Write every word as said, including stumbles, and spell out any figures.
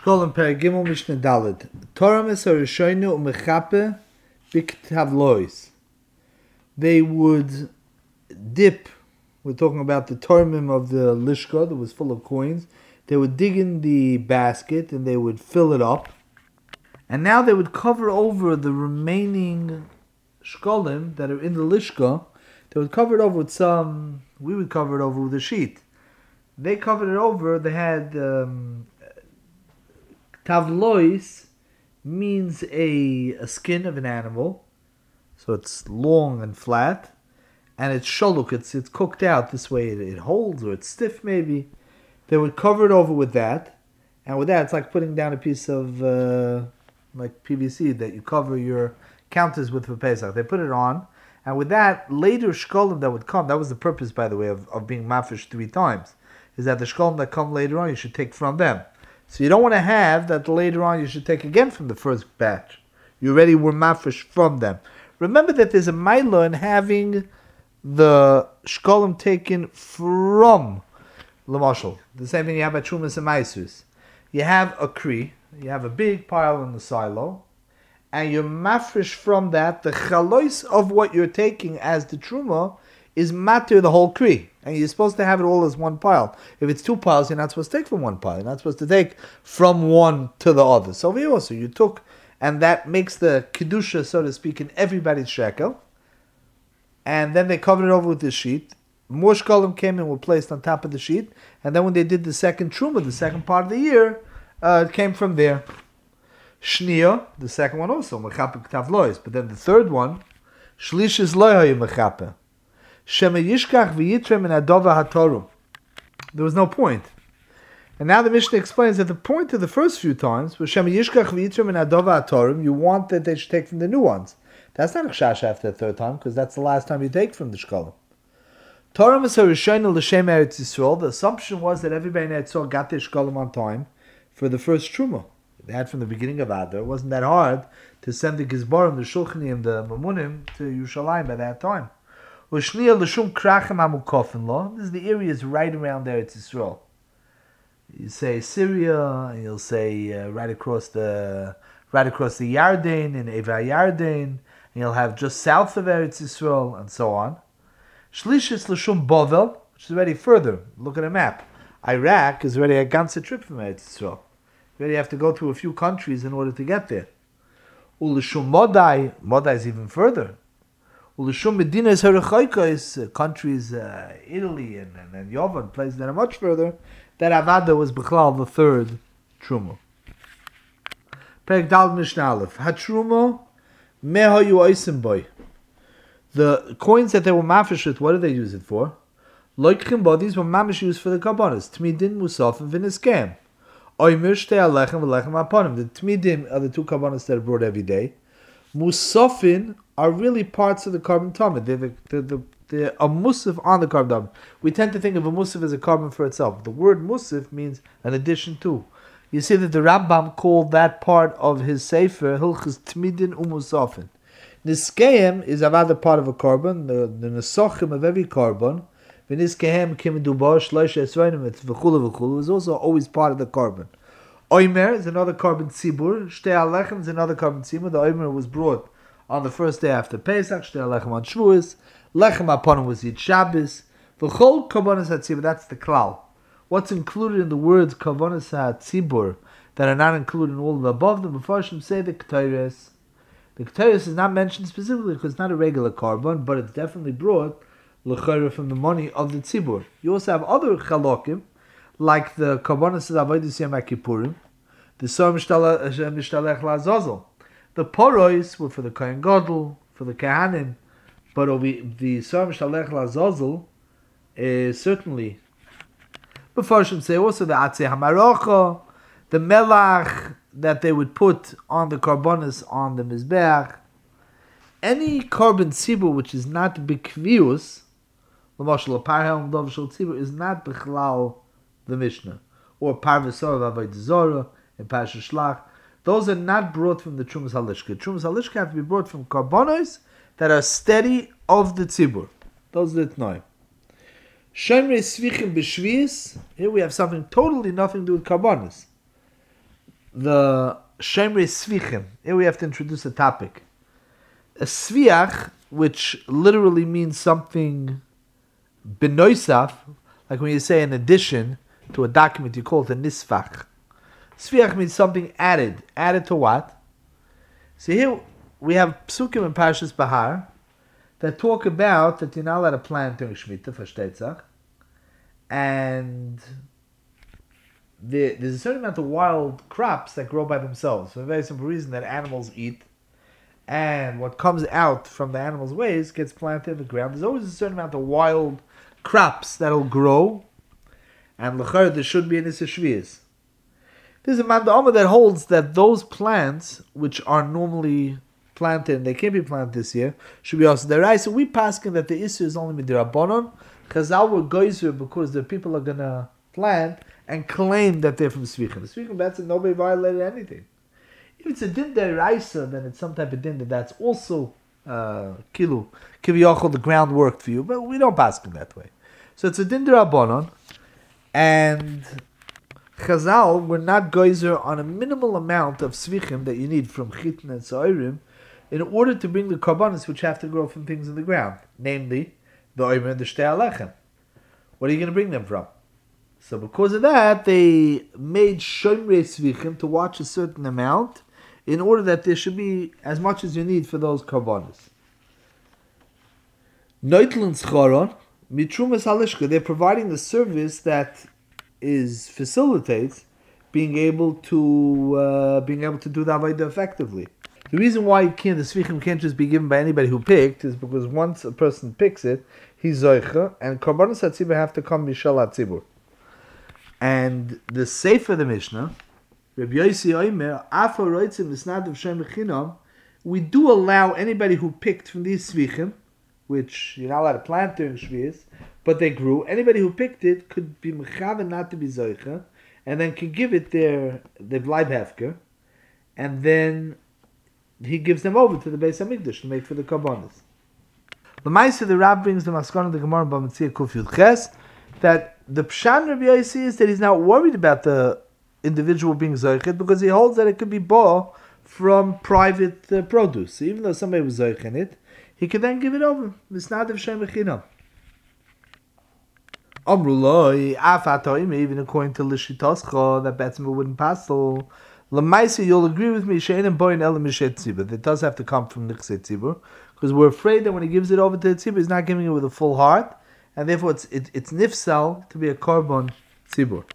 Shkolim Per Gimel Mishnah Daled. Torah Mesar Rishoinu Umechape Biktavlois. They would dip. We're talking about the Tormim of the Lishka that was full of coins. They would dig in the basket and they would fill it up. And now they would cover over the remaining shkolim that are in the Lishka. They would cover it over with some, we would cover it over with a sheet. They covered it over, they had, um, tavlois means a, a skin of an animal. So it's long and flat. And it's shaluk, it's, it's cooked out this way, it, it holds, or it's stiff maybe. They would cover it over with that. And with that, it's like putting down a piece of, uh, like P V C that you cover your counters with for Pesach. They put it on. And with that, later shkolim that would come, that was the purpose, by the way, of, of being mafish three times, is that the shkolim that come later on, you should take from them. So you don't want to have that later on you should take again from the first batch. You already were mafish from them. Remember that there's a mila in having the shkolim taken from Lamashal. The same thing you have at Trumas and Maisus. You have a kri, you have a big pile in the silo, and you're mafresh from that. The chalois of what you're taking as the truma is matter the whole kri, and you're supposed to have it all as one pile. If it's two piles, you're not supposed to take from one pile. You're not supposed to take from one to the other. So we also you took, and that makes the kedusha, so to speak, in everybody's shekel. And then they covered it over with the sheet. More shkolim came and were placed on top of the sheet. And then when they did the second truma, the second part of the year, uh, it came from there. Shnia, the second one also, mechape ktavlois. But then the third one, shlish is loy mechape. Shema yishkach v'yitre min adova hatoru. There was no point. And now the Mishnah explains that the point of the first few times was Shema yishkach v'yitre min adova hatoru. You want that they should take from the new ones. That's not a chash after the third time, because that's the last time you take from the shkolim. Torah Mesar Rishoinu L'Shem Eretz Yisrael. The assumption was that everybody in Eretz Yisrael got their shkolim on time for the first truma. They had from the beginning of Adar. It wasn't that hard to send the Gizbarim, the Shulchanim, the Mamunim to Yerushalayim by that time. Ushniya L'Shum Krachem Amukofin Lo. This is the areas right around Eretz Yisrael. You say Syria, and you'll say uh, right across the right across the Yarden in Eva Yarden. And you'll have just south of Eretz Yisrael, and so on. Shlishis L'Shum Bovel, which is already further. Look at a map. Iraq is already a ganze trip from Eretz Yisrael. You already have to go through a few countries in order to get there. U'L'Shum Modai, Modai is even further. U'L'Shum Medinas Harachaika is uh, countries, uh, Italy and, and, and Yovan, places that are much further. That Avada was B'chlal, the third Truma. Perek Dal Mishnah Aleph. HaTruma Mehayu Oisim Boy. The coins that they were mafish with, what did they use it for? Loikhim bodies were mamish used for the karbonis. Tmidin, Musaf, and Viniskem. Oimir, Shtei Alechem, Alechem Aponim. The Tmidim are the two karbonis that are brought every day. Musafin are really parts of the carbon tamid. They're, the, they're, the, they're a musaf on the carbon tamid. We tend to think of a musaf as a carbon for itself. The word musaf means an addition to. You see that the Rambam called that part of his sefer Hilchos Tmidin Umusafin. Niskeim is another part of a carbon, the, the nesochim of every carbon. V'niskeim kim dubar shlosh esrainim v'chulu v'chulu is also always part of the carbon. Oimer is another carbon tzibur. Shtei alechem is another carbon tzibur. The oimer was brought on the first day after Pesach. Shtei alechem on Shavuos. Lechem aponim was Yid Shabbos. V'chol karbonos hatzibur. That's the klal. What's included in the words karbonos hatzibur that are not included in all of the above them? Mepharshim say the ketores. The ketores is not mentioned specifically because it's not a regular carbon, but it's definitely brought l'chayra from the money of the tzibur. You also have other chalokim, like the karbonos avodas yom kippurim, the sor mishtalech la'azazel. The porois were for the kohen gadol, for the kahanim, but the sor mishtalech la'azazel is certainly. Before say also the atzeh hamarocha, the melach that they would put on the karbonis on the mizbeach. Any carbon tzibur which is not bikvius, l'mashal a parhel dov shel tzibur, is not bichlal the Mishnah, or parvesor v'avodah zora and parsha shlach. Those are not brought from the trumas halishka. Trumas halishka have to be brought from karbonos that are steady of the tzibur. Those are the t'noim. Shemrei svichim b'shvius. Here we have something totally nothing to do with karbonos. the Shemrei Svichim. Here we have to introduce a topic. A Sviach, which literally means something benoisaf, like when you say in addition to a document, you call it a nisfach. Sviach means something added. Added to what? So here we have psukim in Parshas Bahar that talk about that you're not allowed to plant during Shemitah for Shteitzach, and there, there's a certain amount of wild crops that grow by themselves for a very simple reason that animals eat, and what comes out from the animals' waste gets planted in the ground. There's always a certain amount of wild crops that'll grow, and l'chayr there should be an Issa Shviyas. There's a man that holds that those plants, which are normally planted and they can't be planted this year, should be also there. So we paskin that the issue is only midirabonon. Chazal were geyser because the people are gonna plant and claim that they're from Svichim. The Svichim, that's it, nobody violated anything. If it's a din deraisa, then it's some type of din that that's also uh, kilu kiviyachol. The ground worked for you, but we don't paskin that way. So it's a din derabonon, and Chazal were not geyser on a minimal amount of svichim that you need from chitin and sa'irim in order to bring the karbanos which have to grow from things in the ground, namely the oimer and the shtei alechem. What are you going to bring them from? So because of that, they made shomrei svichim to watch a certain amount in order that there should be as much as you need for those karbanos. Noitlun scharon mitrumas halishka. They're providing the service that is facilitates being able to uh, being able to do the avodah effectively. The reason why you can't, the svichim can't just be given by anybody who picked is because once a person picks it, he's zoicha, and karbanos hatzibur have to come mishal hatzibur. And the sefer of the Mishnah, Rabbi Yossi Omer, Afa roitzim v'snadav shem chinam, we do allow anybody who picked from these svichim, which you're not allowed to plant during Shvius, but they grew. Anybody who picked it could be mechaven not to be zoicha, and then can give it their their leibhefker, and then he gives them over to the Beis Hamikdash to make for the karbanos. The Ma'aser, the Rab brings the Maskon of the Gemara Bamitzia Kuf Yud Ches that the Pshan Rabbi Yossi is that he's not worried about the individual being zoichet because he holds that it could be bought from private uh, produce. So even though somebody was zoich in it, he could then give it over. Misnadav shem echinam. Amruloi, afatoim, even according to Lishitoscha, that Betzma wouldn't pass. So, Lamaisi, you'll agree with me, Shein boin el mishet tzibur. It does have to come from Nichsei tzibur, because we're afraid that when he gives it over to the tzibur, he's not giving it with a full heart, and therefore it's it, it's nifsal to be a korban tzibur.